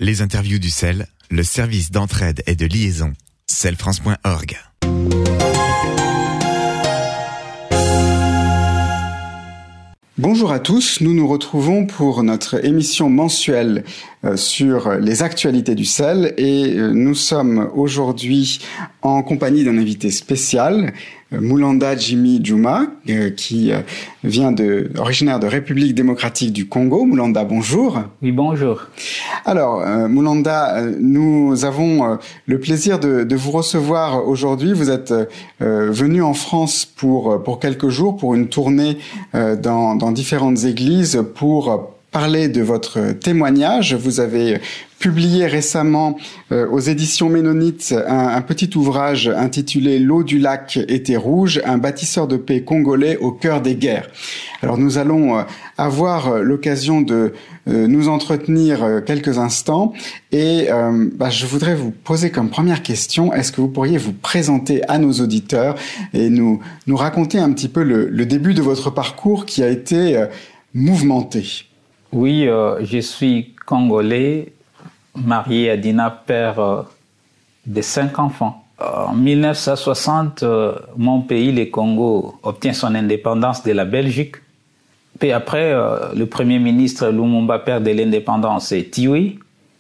Les interviews du CEL, le service d'entraide et de liaison, celfrance.org. Bonjour à tous, nous nous retrouvons pour notre émission mensuelle sur les actualités du CEL et nous sommes aujourd'hui en compagnie d'un invité spécial, Mulanda Jimmy Juma, qui vient originaire de République démocratique du Congo. Mulanda, bonjour. Oui, bonjour. Alors, Mulanda, nous avons le plaisir de vous recevoir aujourd'hui. Vous êtes venu en France pour quelques jours, pour une tournée dans différentes églises pour parler de votre témoignage. Vous avez publié récemment aux éditions Ménonites un petit ouvrage intitulé « L'eau du lac était rouge, un bâtisseur de paix congolais au cœur des guerres ». Alors nous allons avoir l'occasion de nous entretenir quelques instants et je voudrais vous poser comme première question, est-ce que vous pourriez vous présenter à nos auditeurs et nous raconter un petit peu le début de votre parcours qui a été mouvementé? Oui, je suis congolais, marié à Dina, père de 5 enfants. En 1960, mon pays, le Congo, obtient son indépendance de la Belgique. Puis après, le premier ministre Lumumba perd de l'indépendance est tué.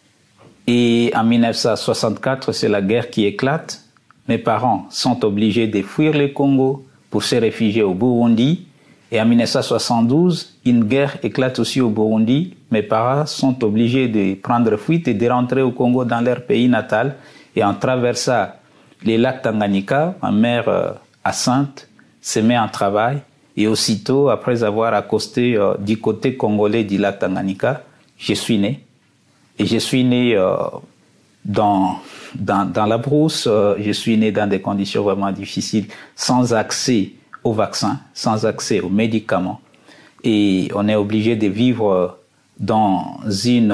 Et en 1964, c'est la guerre qui éclate. Mes parents sont obligés de fuir le Congo pour se réfugier au Burundi. Et en 1972, une guerre éclate aussi au Burundi. Mes parents sont obligés de prendre fuite et de rentrer au Congo dans leur pays natal. Et en traversant les lacs Tanganyika, ma mère enceinte se met en travail. Et aussitôt, après avoir accosté du côté congolais du lac Tanganyika, je suis né. Et je suis né dans la brousse. Je suis né dans des conditions vraiment difficiles, sans accès aux vaccins, sans accès aux médicaments. Et on est obligé de vivre dans une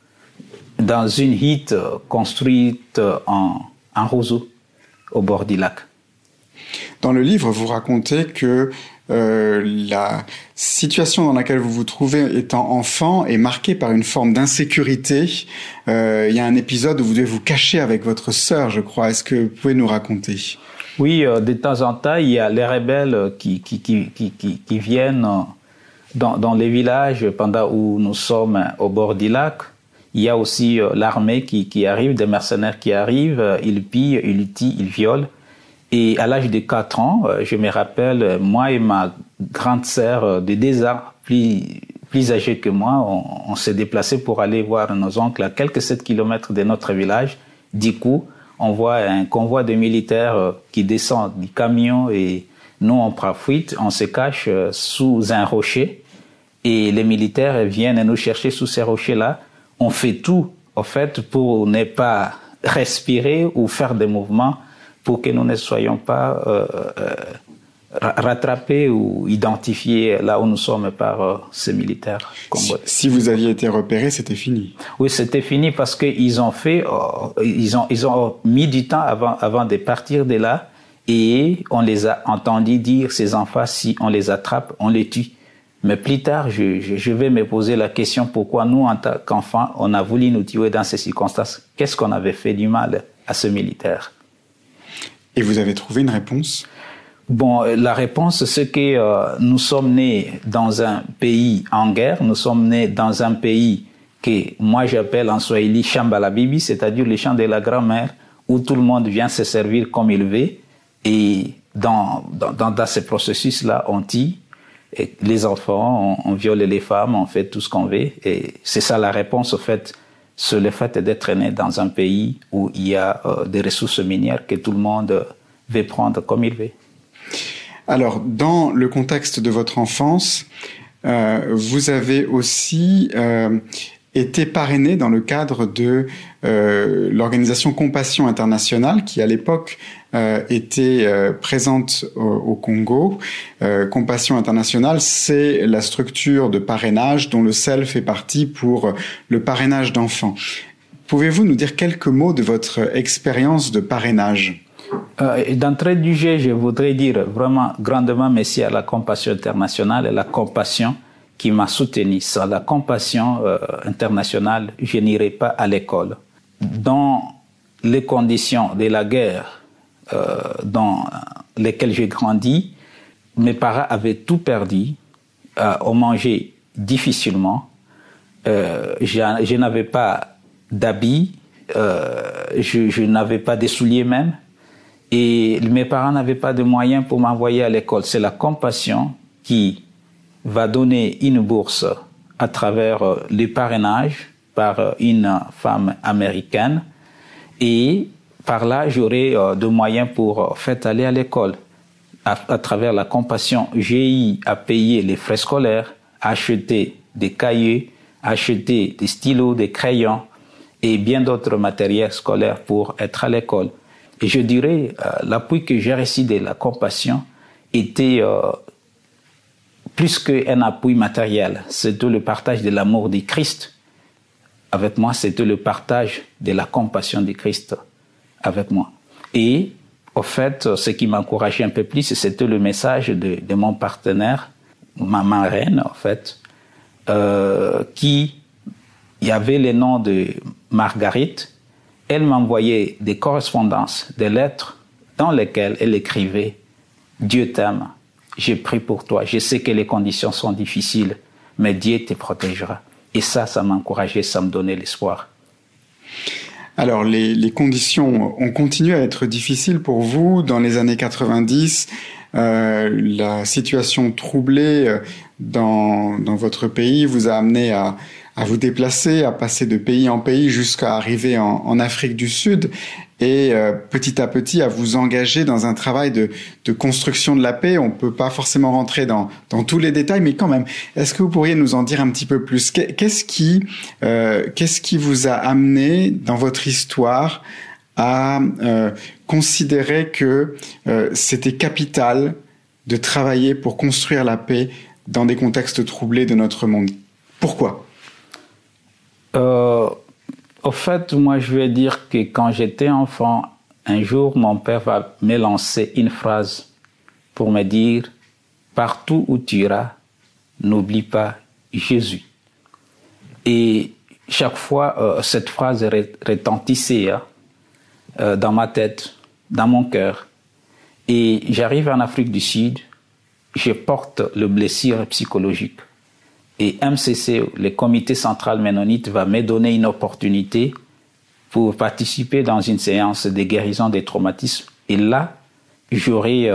hutte construite en roseau au bord du lac. Dans le livre, vous racontez que la situation dans laquelle vous vous trouvez étant enfant est marquée par une forme d'insécurité. Il y a un épisode où vous devez vous cacher avec votre sœur, je crois. Est-ce que vous pouvez nous raconter ? Oui, de temps en temps, il y a les rebelles qui viennent dans les villages pendant où nous sommes au bord du lac. Il y a aussi l'armée qui arrive, des mercenaires qui arrivent, ils pillent, ils tuent, ils violent. Et à l'âge de 4 ans, je me rappelle, moi et ma grande sœur de 2 ans, plus âgée que moi, on s'est déplacés pour aller voir nos oncles à quelques 7 kilomètres de notre village. Du coup, on voit un convoi de militaires qui descend du camion et nous, on prend fuite, on se cache sous un rocher et les militaires viennent nous chercher sous ces rochers-là. On fait tout, en fait, pour ne pas respirer ou faire des mouvements pour que nous ne soyons pas rattrapés ou identifiés là où nous sommes par ces militaires congolais. Si vous aviez été repéré, c'était fini. Oui, c'était fini parce qu'ils ont fait, ils ont mis du temps avant de partir de là et on les a entendus dire, ces enfants, si on les attrape, on les tue. Mais plus tard, je vais me poser la question pourquoi nous, en tant qu'enfants, on a voulu nous tuer dans ces circonstances. Qu'est-ce qu'on avait fait du mal à ce militaire? Et vous avez trouvé une réponse? Bon, la réponse, c'est que nous sommes nés dans un pays en guerre. Nous sommes nés dans un pays que moi j'appelle en Swahili Shamba Bibi, c'est-à-dire le champ de la grand-mère, où tout le monde vient se servir comme il veut. Et dans ce processus-là, on tue et les enfants, on viole les femmes, on fait tout ce qu'on veut. Et c'est ça la réponse, au fait, c'est le fait d'être né dans un pays où il y a des ressources minières que tout le monde veut prendre comme il veut. Alors, dans le contexte de votre enfance, vous avez aussi été parrainé dans le cadre de l'organisation Compassion Internationale, qui à l'époque était présente au Congo. Compassion Internationale, c'est la structure de parrainage dont le CEL fait partie pour le parrainage d'enfants. Pouvez-vous nous dire quelques mots de votre expérience de parrainage ? D'entrée du jeu, je voudrais dire vraiment grandement merci à la Compassion Internationale et la compassion qui m'a soutenu. Sans la compassion internationale, je n'irai pas à l'école. Dans les conditions de la guerre dans lesquelles j'ai grandi, mes parents avaient tout perdu, on mangeait difficilement, je n'avais pas d'habits, je n'avais pas de souliers même, et mes parents n'avaient pas de moyens pour m'envoyer à l'école. C'est la compassion qui va donner une bourse à travers le parrainage par une femme américaine, et par là j'aurai de moyens pour faire aller à l'école. À travers la compassion, j'ai eu à payer les frais scolaires, acheter des cahiers, acheter des stylos, des crayons et bien d'autres matériels scolaires pour être à l'école. Et je dirais, l'appui que j'ai reçu de la compassion était plus qu'un appui matériel. C'était le partage de l'amour du Christ avec moi, c'était le partage de la compassion du Christ avec moi. Et au fait, ce qui m'encourageait un peu plus, c'était le message de mon partenaire, ma marraine, en fait, qui y avait le nom de Marguerite. Elle m'envoyait des correspondances, des lettres dans lesquelles elle écrivait « Dieu t'aime, j'ai prié pour toi, je sais que les conditions sont difficiles, mais Dieu te protégera. » Et ça m'encourageait, ça me donnait l'espoir. Alors, les conditions ont continué à être difficiles pour vous dans les années 90. La situation troublée dans votre pays vous a amené à vous déplacer, à passer de pays en pays jusqu'à arriver en Afrique du Sud et petit à petit à vous engager dans un travail de construction de la paix. On peut pas forcément rentrer dans tous les détails, mais quand même, est-ce que vous pourriez nous en dire un petit peu plus? Qu'est-ce qui vous a amené dans votre histoire à considérer que c'était capital de travailler pour construire la paix dans des contextes troublés de notre monde? Pourquoi? Au fait, moi, je vais dire que quand j'étais enfant, un jour, mon père va me lancer une phrase pour me dire « Partout où tu iras, n'oublie pas Jésus ». Et chaque fois, cette phrase retentissait dans ma tête, dans mon cœur. Et j'arrive en Afrique du Sud, je porte le blessure psychologique. Et MCC, le comité central ménonite, va me donner une opportunité pour participer dans une séance de guérison des traumatismes. Et là, j'aurais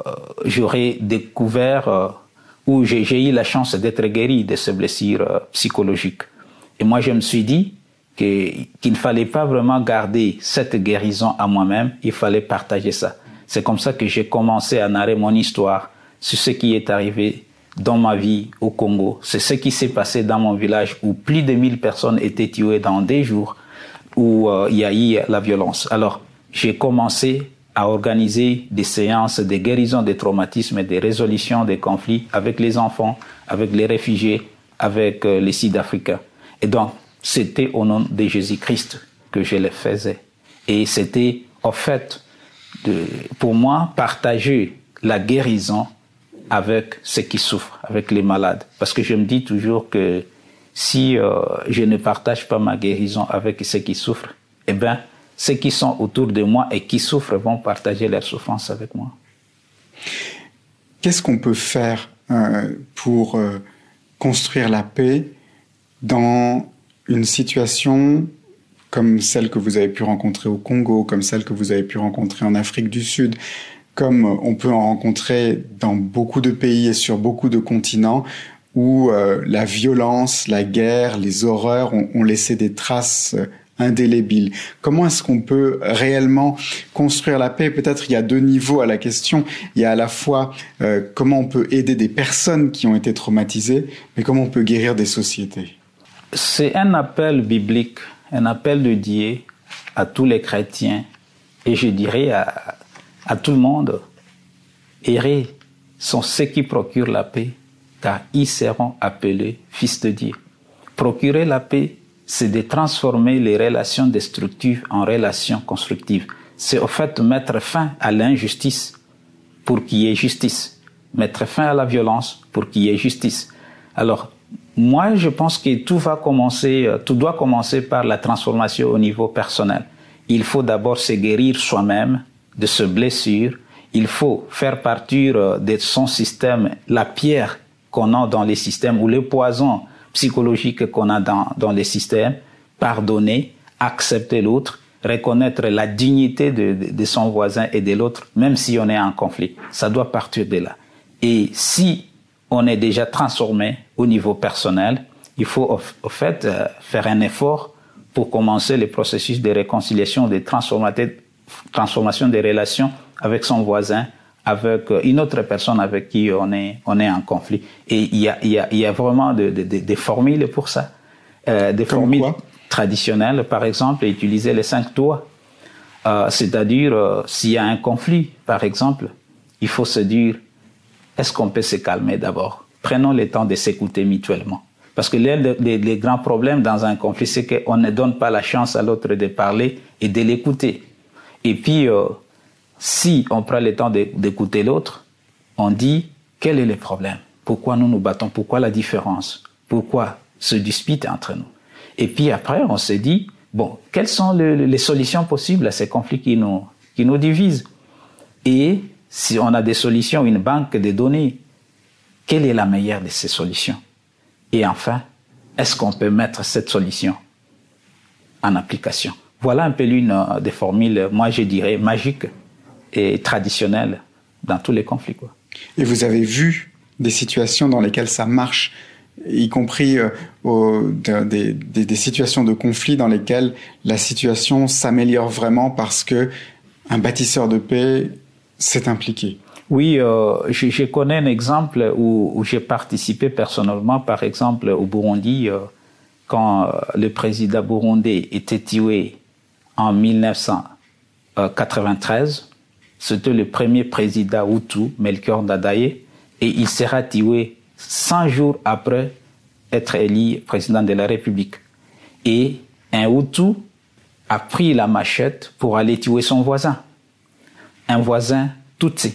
découvert, ou j'ai eu la chance d'être guéri de ces blessures psychologiques. Et moi, je me suis dit qu'il ne fallait pas vraiment garder cette guérison à moi-même, il fallait partager ça. C'est comme ça que j'ai commencé à narrer mon histoire sur ce qui est arrivé dans ma vie au Congo. C'est ce qui s'est passé dans mon village où plus de 1000 personnes étaient tuées dans des jours où il y a eu la violence. Alors, j'ai commencé à organiser des séances de guérison des traumatismes et de résolution des conflits avec les enfants, avec les réfugiés, avec les Sud-Africains. Et donc, c'était au nom de Jésus-Christ que je le faisais. Et c'était, en fait, pour moi, partager la guérison avec ceux qui souffrent, avec les malades. Parce que je me dis toujours que si je ne partage pas ma guérison avec ceux qui souffrent, eh bien, ceux qui sont autour de moi et qui souffrent vont partager leur souffrance avec moi. Qu'est-ce qu'on peut faire pour construire la paix dans une situation comme celle que vous avez pu rencontrer au Congo, comme celle que vous avez pu rencontrer en Afrique du Sud, comme on peut en rencontrer dans beaucoup de pays et sur beaucoup de continents où la violence, la guerre, les horreurs ont laissé des traces indélébiles. Comment est-ce qu'on peut réellement construire la paix? Peut-être il y a deux niveaux à la question. Il y a à la fois comment on peut aider des personnes qui ont été traumatisées, mais comment on peut guérir des sociétés. C'est un appel biblique, un appel de Dieu à tous les chrétiens et je dirais à tout le monde. Errer sont ceux qui procurent la paix, car ils seront appelés fils de Dieu. Procurer la paix, c'est de transformer les relations destructives en relations constructives. C'est au fait mettre fin à l'injustice pour qu'il y ait justice. Mettre fin à la violence pour qu'il y ait justice. Alors, moi, je pense que tout doit commencer par la transformation au niveau personnel. Il faut d'abord se guérir soi-même de ses blessures. Il faut faire partir de son système la pierre qu'on a dans les systèmes ou le poison psychologique qu'on a dans les systèmes, pardonner, accepter l'autre, reconnaître la dignité de son voisin et de l'autre, même si on est en conflit. Ça doit partir de là. Et si on est déjà transformé au niveau personnel, il faut au fait faire un effort pour commencer le processus de réconciliation, de transformation des relations avec son voisin, avec une autre personne avec qui on est en conflit. Et il y a vraiment des formules pour ça. Des formules traditionnelles, par exemple, utiliser les 5 doigts. C'est-à-dire, s'il y a un conflit, par exemple, il faut se dire, est-ce qu'on peut se calmer d'abord? Prenons le temps de s'écouter mutuellement. Parce que l'un des grands problèmes dans un conflit, c'est qu'on ne donne pas la chance à l'autre de parler et de l'écouter. Et puis, si on prend le temps d'écouter l'autre, on dit quel est le problème, pourquoi nous nous battons, pourquoi la différence, pourquoi se disputer entre nous. Et puis après, on se dit, bon, quelles sont les solutions possibles à ces conflits qui nous divisent. Et si on a des solutions, une banque de données, quelle est la meilleure de ces solutions? Et enfin, est-ce qu'on peut mettre cette solution en application? Voilà un peu l'une des formules, moi je dirais, magiques et traditionnelles dans tous les conflits, quoi. Et vous avez vu des situations dans lesquelles ça marche, y compris des situations de conflit dans lesquelles la situation s'améliore vraiment parce que un bâtisseur de paix s'est impliqué? Oui, je connais un exemple où j'ai participé personnellement, par exemple au Burundi, quand le président burundais était tué en 1993. C'était le premier président Hutu, Melchior Ndadaye, et il sera tué 100 jours après être élu président de la République. Et un Hutu a pris la machette pour aller tuer son voisin, un voisin Tutsi.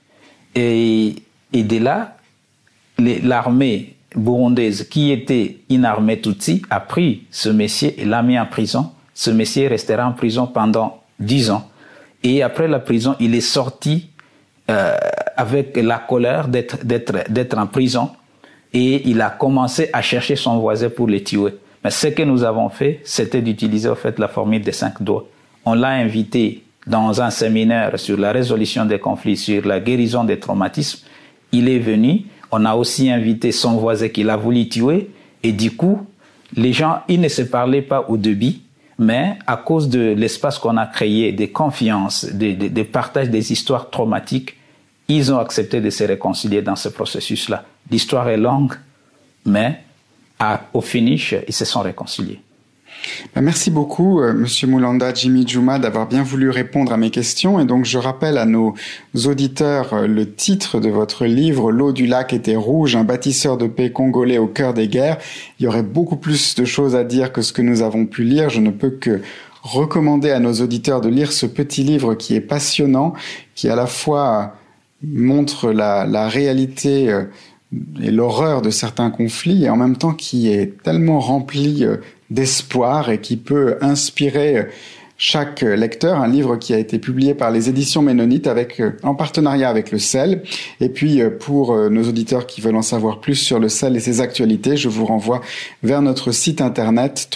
Et de là, l'armée burundaise, qui était une armée Tutsi, a pris ce monsieur et l'a mis en prison. Ce monsieur restera en prison pendant 10 ans. Et après la prison, il est sorti avec la colère d'être en prison. Et il a commencé à chercher son voisin pour le tuer. Mais ce que nous avons fait, c'était d'utiliser en fait la formule des 5 doigts. On l'a invité dans un séminaire sur la résolution des conflits, sur la guérison des traumatismes. Il est venu, on a aussi invité son voisin qu'il a voulu tuer, et du coup, les gens, ils ne se parlaient pas au début, mais à cause de l'espace qu'on a créé, des confiances, des partages des histoires traumatiques, ils ont accepté de se réconcilier dans ce processus-là. L'histoire est longue, mais au finish, ils se sont réconciliés. Merci beaucoup, Monsieur Mulanda Jimmy Djuma, d'avoir bien voulu répondre à mes questions. Et donc, je rappelle à nos auditeurs le titre de votre livre, L'eau du lac était rouge, un bâtisseur de paix congolais au cœur des guerres. Il y aurait beaucoup plus de choses à dire que ce que nous avons pu lire. Je ne peux que recommander à nos auditeurs de lire ce petit livre qui est passionnant, qui à la fois montre la réalité et l'horreur de certains conflits, et en même temps qui est tellement rempli d'espoir et qui peut inspirer chaque lecteur. Un livre qui a été publié par les éditions Ménonites en partenariat avec le sel. Et puis pour nos auditeurs qui veulent en savoir plus sur le sel et ses actualités, je vous renvoie vers notre site internet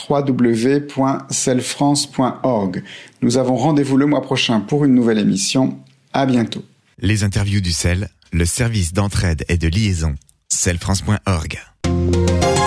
www.selfrance.org. Nous avons rendez-vous le mois prochain pour une nouvelle émission. À bientôt. Les interviews du sel, le service d'entraide et de liaison, selfrance.org.